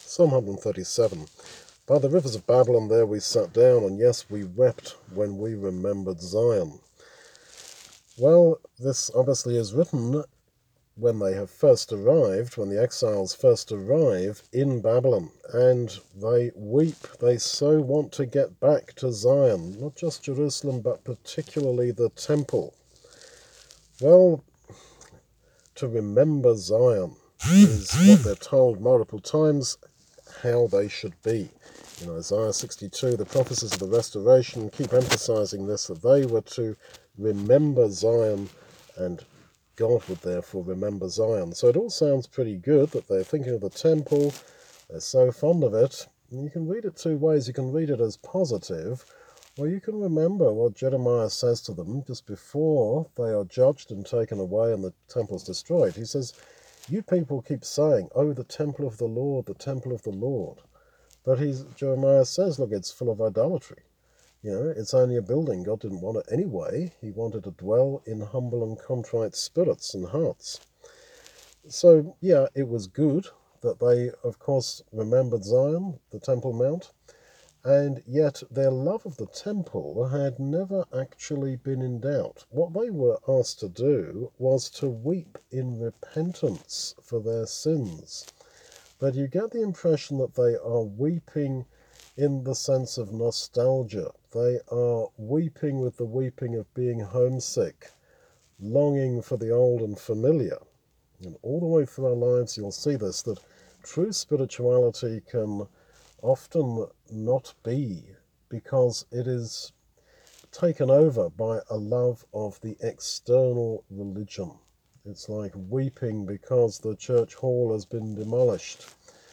Psalm 137. By the rivers of Babylon there we sat down, and yes, we wept when we remembered Zion. Well, this obviously is written when they have first arrived, when the exiles first arrive in Babylon, and they weep. They so want to get back to Zion, not just Jerusalem, but particularly the temple. Well, to remember Zion is what they're told multiple times how they should be. In Isaiah 62, the prophecies of the restoration keep emphasizing this, that they were to remember Zion, and God would therefore remember Zion. So it all sounds pretty good that they're thinking of the temple, they're so fond of it. And you can read it two ways. You can read it as positive, or you can remember what Jeremiah says to them just before they are judged and taken away and the temple's destroyed. He says, you people keep saying, oh, the temple of the Lord, the temple of the Lord. But Jeremiah says, look, it's full of idolatry. It's only a building. God didn't want it anyway. He wanted to dwell in humble and contrite spirits and hearts. So, yeah, it was good that they, of course, remembered Zion, the Temple Mount, and yet their love of the temple had never actually been in doubt. What they were asked to do was to weep in repentance for their sins. But you get the impression that they are weeping in the sense of nostalgia. They are weeping with the weeping of being homesick, longing for the old and familiar. And all the way through our lives you'll see this, that true spirituality can often not be, because it is taken over by a love of the external religion. It's like weeping because the church hall has been demolished.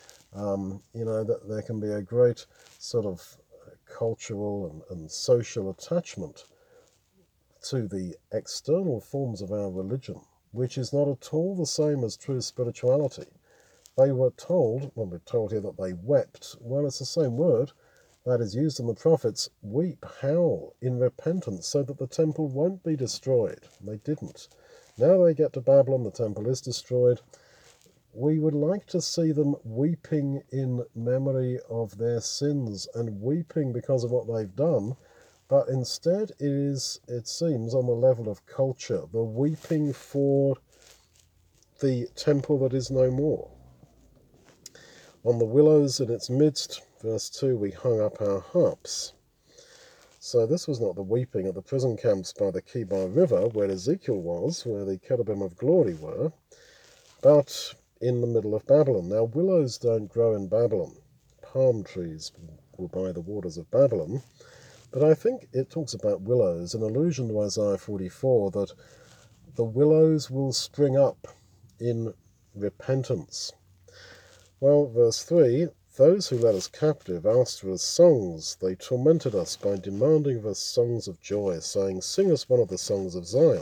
That there can be a great sort of cultural and social attachment to the external forms of our religion, which is not at all the same as true spirituality. They were told, when we're told here that they wept, well, it's the same word that is used in the prophets, weep, howl in repentance so that the temple won't be destroyed. They didn't. Now they get to Babylon, the temple is destroyed. We would like to see them weeping in memory of their sins and weeping because of what they've done, but instead it seems, on the level of culture, the weeping for the temple that is no more. On the willows in its midst, verse 2, we hung up our harps. So this was not the weeping at the prison camps by the Kibar River, where Ezekiel was, where the cherubim of glory were, but in the middle of Babylon. Now, willows don't grow in Babylon. Palm trees will by the waters of Babylon. But I think it talks about willows, an allusion to Isaiah 44, that the willows will spring up in repentance. Well, verse 3, those who led us captive asked for us songs. They tormented us by demanding of us songs of joy, saying, sing us one of the songs of Zion.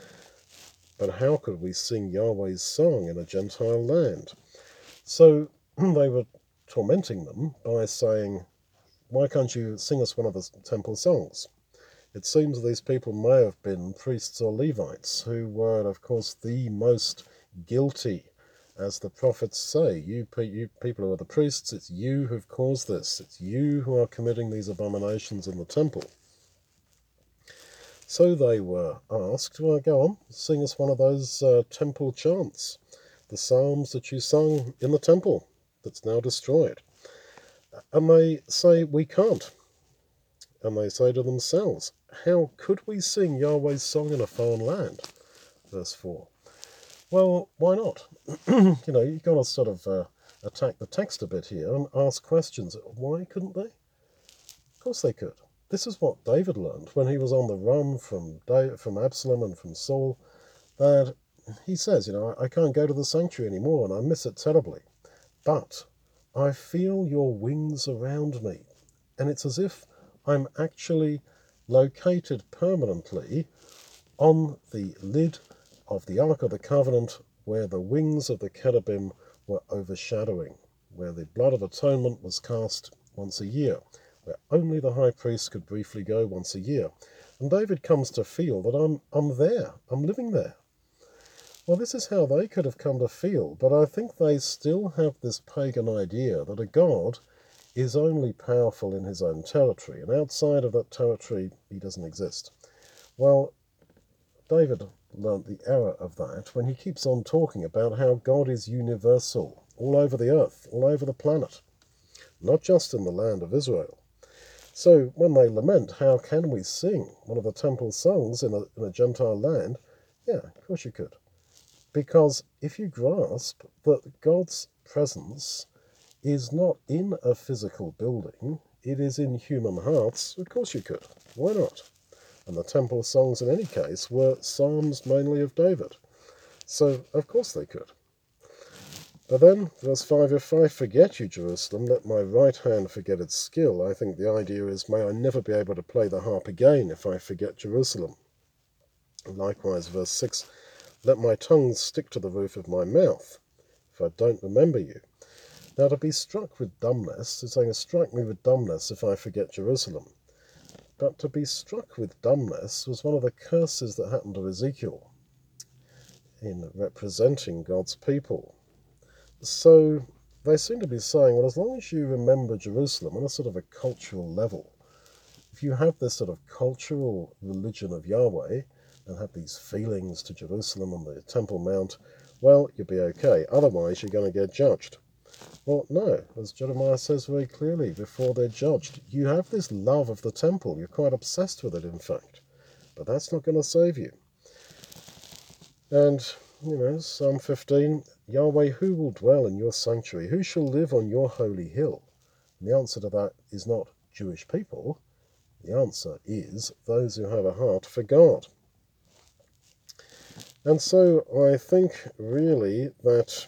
But how could we sing Yahweh's song in a Gentile land? So they were tormenting them by saying, why can't you sing us one of the temple songs? It seems these people may have been priests or Levites, who were, of course, the most guilty. As the prophets say, you people who are the priests, it's you who've caused this. It's you who are committing these abominations in the temple. So they were asked, well, go on, sing us one of those temple chants, the psalms that you sung in the temple that's now destroyed. And they say, we can't. And they say to themselves, how could we sing Yahweh's song in a foreign land? Verse 4. Well, why not? You've got to sort of attack the text a bit here and ask questions. Why couldn't they? Of course they could. This is what David learned when he was on the run from Absalom and from Saul, that he says, I can't go to the sanctuary anymore and I miss it terribly. But I feel your wings around me. And it's as if I'm actually located permanently on the lid of the Ark of the Covenant, where the wings of the cherubim were overshadowing, where the blood of atonement was cast once a year, where only the high priest could briefly go once a year. And David comes to feel that I'm there, I'm living there. Well, this is how they could have come to feel, but I think they still have this pagan idea that a god is only powerful in his own territory, and outside of that territory he doesn't exist. Well, David learnt the error of that when he keeps on talking about how God is universal, all over the earth, all over the planet, not just in the land of Israel. So when they lament, how can we sing one of the temple songs in a Gentile land? Yeah, of course you could. Because if you grasp that God's presence is not in a physical building, it is in human hearts, of course you could. Why not? And the temple songs in any case were psalms mainly of David. So of course they could. But then, verse 5, if I forget you, Jerusalem, let my right hand forget its skill. I think the idea is, may I never be able to play the harp again if I forget Jerusalem. And likewise, verse 6, let my tongue stick to the roof of my mouth if I don't remember you. Now, to be struck with dumbness is saying, strike me with dumbness if I forget Jerusalem. But to be struck with dumbness was one of the curses that happened to Ezekiel in representing God's people. So they seem to be saying, well, as long as you remember Jerusalem on a sort of a cultural level, if you have this sort of cultural religion of Yahweh and have these feelings to Jerusalem and the Temple Mount, well, you'll be okay. Otherwise, you're going to get judged. Well, no, as Jeremiah says very clearly, before they're judged, you have this love of the temple. You're quite obsessed with it, in fact. But that's not going to save you. And, Psalm 15, Yahweh, who will dwell in your sanctuary? Who shall live on your holy hill? And the answer to that is not Jewish people. The answer is those who have a heart for God. And so I think really that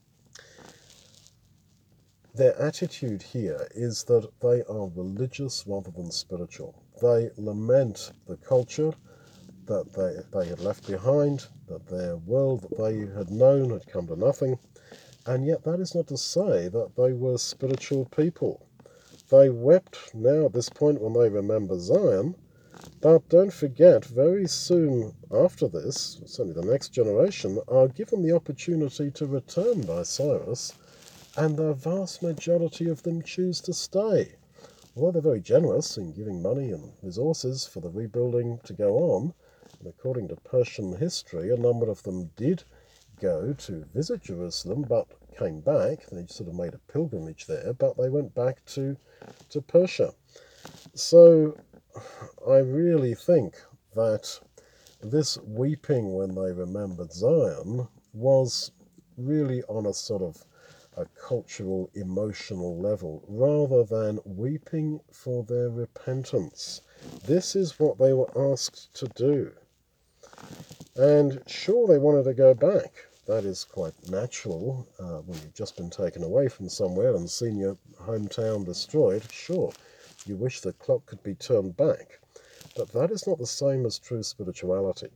their attitude here is that they are religious rather than spiritual. They lament the culture that they had left behind, that their world that they had known had come to nothing, and yet that is not to say that they were spiritual people. They wept now at this point when they remember Zion, but don't forget, very soon after this, certainly the next generation, are given the opportunity to return by Cyrus, and the vast majority of them choose to stay. Although they're very generous in giving money and resources for the rebuilding to go on, and according to Persian history, a number of them did go to visit Jerusalem, but came back. They sort of made a pilgrimage there, but they went back to Persia. So I really think that this weeping when they remembered Zion was really on a sort of a cultural, emotional level, rather than weeping for their repentance. This is what they were asked to do. And sure, they wanted to go back. That is quite natural when you've just been taken away from somewhere and seen your hometown destroyed. Sure, you wish the clock could be turned back. But that is not the same as true spirituality.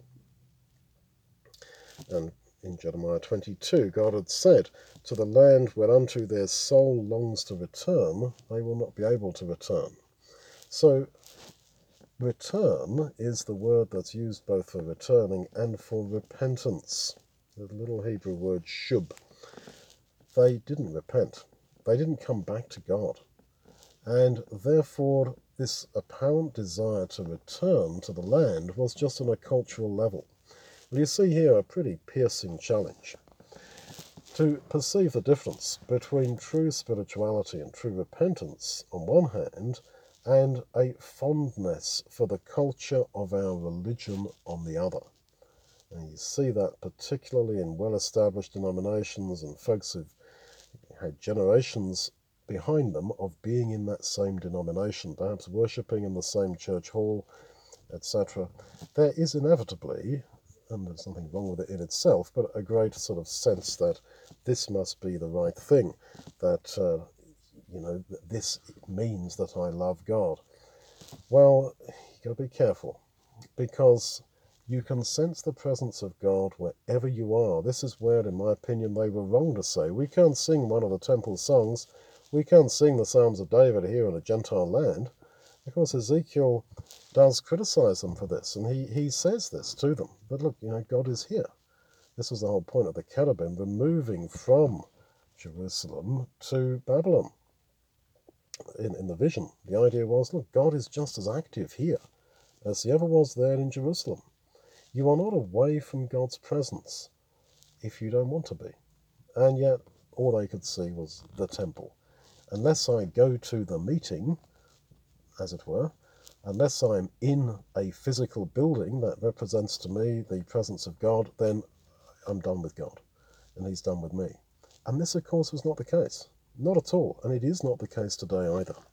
And in Jeremiah 22, God had said, to the land whereunto their soul longs to return, they will not be able to return. So return is the word that's used both for returning and for repentance. The little Hebrew word shub. They didn't repent. They didn't come back to God. And therefore, this apparent desire to return to the land was just on a cultural level. Well, you see here a pretty piercing challenge to perceive the difference between true spirituality and true repentance on one hand, and a fondness for the culture of our religion on the other. And you see that particularly in well-established denominations and folks who've had generations behind them of being in that same denomination, perhaps worshipping in the same church hall, etc. There is inevitably, and there's nothing wrong with it in itself, but a great sort of sense that this must be the right thing, that this means that I love God. Well, you've got to be careful, because you can sense the presence of God wherever you are. This is where, in my opinion, they were wrong to say, we can't sing one of the temple songs, we can't sing the Psalms of David here in a Gentile land. Of course, Ezekiel does criticize them for this, and he says this to them. But look, God is here. This was the whole point of the cherubim removing from Jerusalem to Babylon. In the vision, the idea was, look, God is just as active here as he ever was there in Jerusalem. You are not away from God's presence if you don't want to be. And yet, all they could see was the temple. Unless I go to the meeting, as it were, unless I'm in a physical building that represents to me the presence of God, then I'm done with God, and he's done with me. And this, of course, was not the case. Not at all. And it is not the case today either.